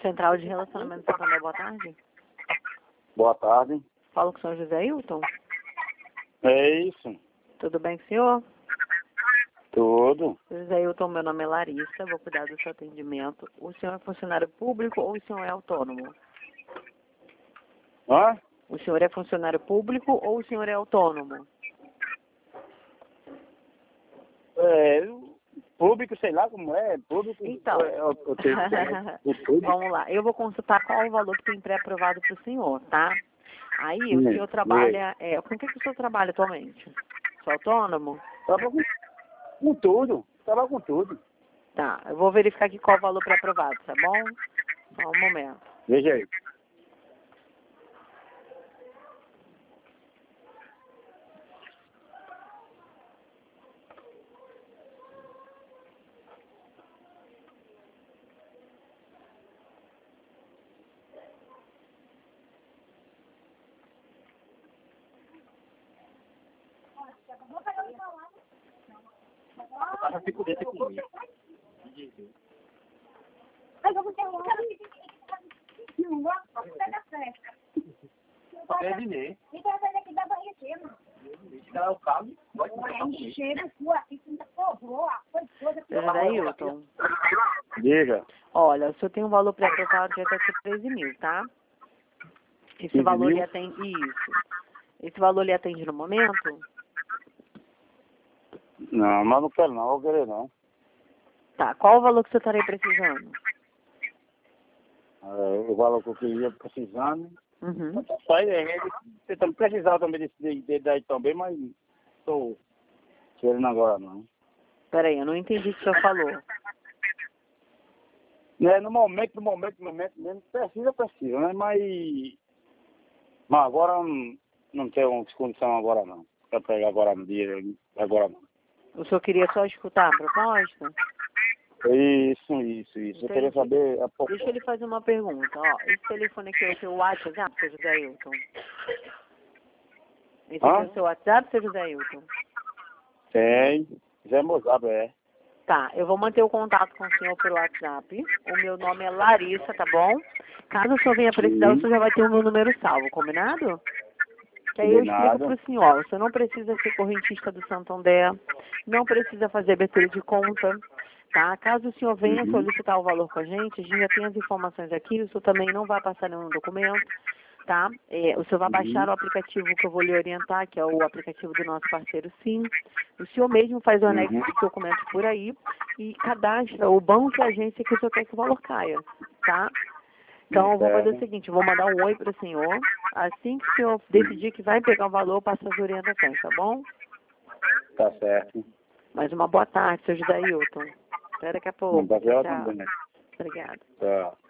Central de Relacionamento Santander, boa tarde. Boa tarde. Falo com o senhor José Hilton. É isso. Tudo bem com o senhor? Tudo. José Hilton, meu nome é Larissa, vou cuidar do seu atendimento. O senhor é funcionário público ou o senhor é autônomo? Hã? O senhor é funcionário público ou o senhor é autônomo? Público, sei lá como é. Público. Então, vamos lá. Eu vou consultar qual o valor que tem pré-aprovado para o senhor, tá? Aí, o senhor trabalha... com o que o senhor trabalha atualmente? Sou autônomo? Tava com tudo. Tava com tudo. Tá, eu vou verificar aqui qual o valor pré-aprovado, tá bom? Só um momento. Veja aí. José Hilton. Diga. Olha, o senhor tem um valor pré-aprovado de até 13 mil, tá? Esse 15 valor mil? lhe atende... Isso. Esse valor lhe atende no momento? Não, mas não quero não. Vou querer não. Tá, qual o valor que o senhor estaria precisando? O valor que eu queria precisando. Uhum. Só você também precisava também desse daí também, mas não estou querendo agora não. Peraí, eu não entendi o que o senhor falou. No momento mesmo, precisa, né? Mas agora não tenho condição agora não. Pra pegar agora no dia, agora não. O senhor queria só escutar a proposta? Isso. Eu queria Entendi. saber a pouco. Deixa eu lhe fazer uma pergunta. Ó, esse telefone aqui é o seu WhatsApp, seu José Hilton? Esse aqui é o seu WhatsApp, seu José Hilton? Tem. Zé Mozado, é. Tá, eu vou manter o contato com o senhor por WhatsApp. O meu nome é Larissa, tá bom? Caso o senhor venha precisar, o senhor já vai ter o meu número salvo, combinado? Que aí eu explico Combinado. pro senhor. O senhor não precisa ser correntista do Santander, não precisa fazer abertura de conta, tá? Caso o senhor venha solicitar o valor com a gente já tem as informações aqui, o senhor também não vai passar nenhum documento, tá? O senhor vai baixar o aplicativo que eu vou lhe orientar, que é o aplicativo do nosso parceiro Sim. O senhor mesmo faz o anexo de documentos por aí e cadastra o banco e a agência que o senhor quer que o valor caia, tá? Então, eu vou fazer o seguinte, eu vou mandar um oi para o senhor. Assim que o senhor decidir que vai pegar o valor, eu passo as orientações, tá bom? Tá certo. Mais uma boa tarde, seu José Hilton. Até daqui a pouco. Não, tá certo Tchau. também. Obrigada. Tá.